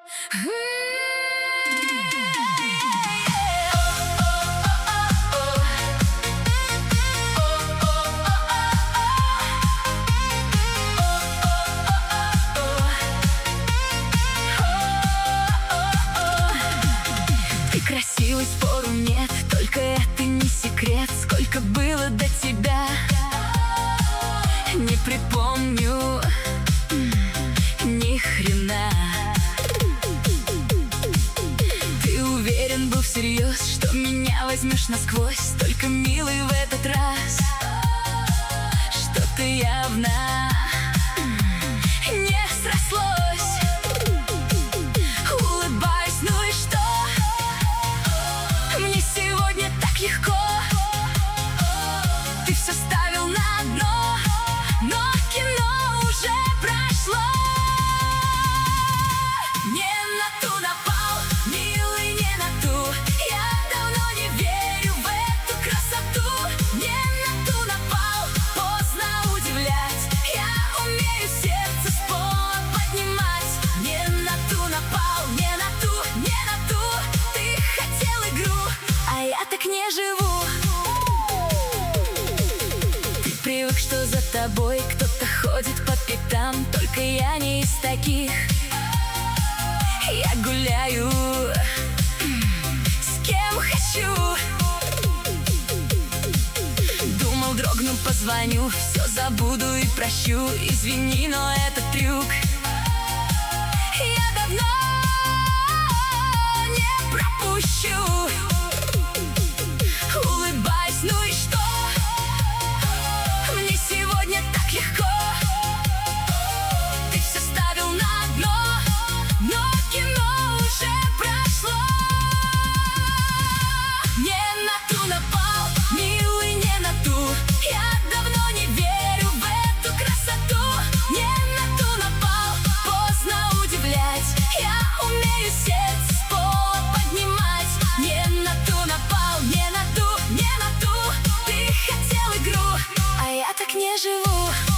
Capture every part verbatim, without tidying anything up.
Ты красивый, спору нет, только это не секрет. Сколько было до тебя, не припомню ни хрена. Ты уверен был всерьез, что меня возьмешь насквозь. Только милый в этот раз, что-то явно не срослось. Улыбаюсь, ну и что? Мне сегодня так легко. Ты все ставил на дно, но кино уже прошло. Не на ту напал, милый, не на ту. Я давно не верю в эту красоту. Не на ту напал, поздно удивлять. Я умею сердце с пола поднимать. Не на ту напал, не на ту, не на ту. Ты хотел игру, а я так не живу. Ты привык, что за тобой кто-то ходит по пятам. Только я не из таких. Я гуляю с кем хочу. Думал, дрогну, позвоню, все забуду и прощу. Извини, но это трюк. Я давно не пропущу. Улыбаюсь, ну и что? Мне сегодня так легко. Ты все ставил на дно, но кино уже прошло. Не на ту напал, милый, не на ту. Я давно не верю в эту красоту. Не на ту напал, поздно удивлять. Я умею сердце с пола поднимать. Не на ту напал, не на ту, не на ту. Ты хотел игру, а я так не живу.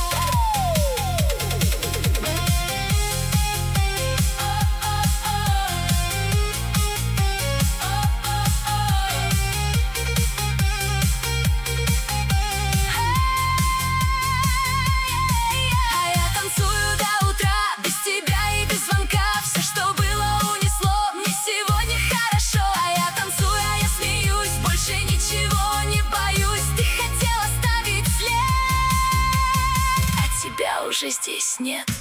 А я танцую до утра, без тебя и без звонка. Все, что было, унесло, мне сегодня хорошо. А я танцую, а я смеюсь, больше ничего не боюсь. Ты хотел оставить след, а тебя уже здесь нет.